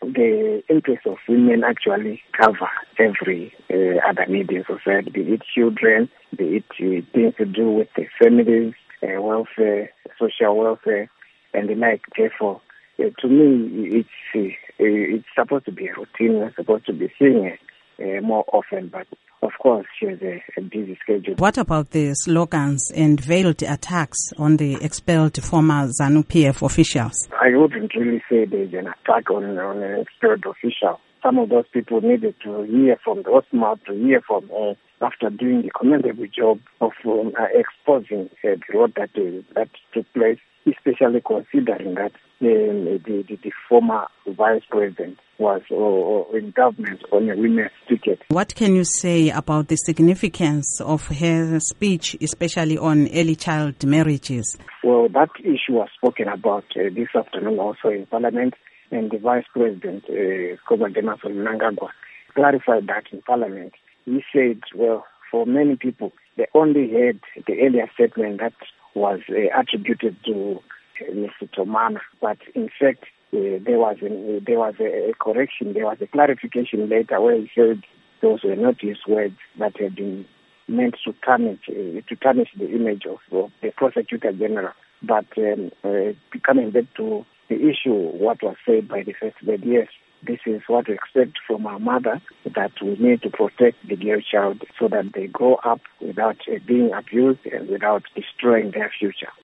the interests of women actually cover every other need in society, be it children, be it things to do with the families, welfare, social welfare, and the like. Therefore, to me, it's supposed to be a routine. We're supposed to be seeing it more often, but of course, she has a busy schedule. What about the slogans and veiled attacks on the expelled former ZANU-PF officials? I wouldn't really say there's an attack on an expelled official. Some of those people needed to hear from the mouth, to hear from after doing the commendable job of exposing the road that took place, especially considering that the former vice president was in government on a women's ticket. What can you say about the significance of her speech, especially on early child marriages? Well, that issue was spoken about this afternoon also in Parliament, and the vice president, Kobagema Mnangagwa, clarified that in Parliament. He said, well, for many people, they only heard the earlier statement that was attributed to Mr. Tomana, but in fact, there was a correction, there was a clarification later where he said those were not his words that had been meant to tarnish the image of the prosecutor general. But coming back to the issue, what was said by the first lady, yes, this is what we expect from our mother, that we need to protect the girl child so that they grow up without being abused and without destroying their future.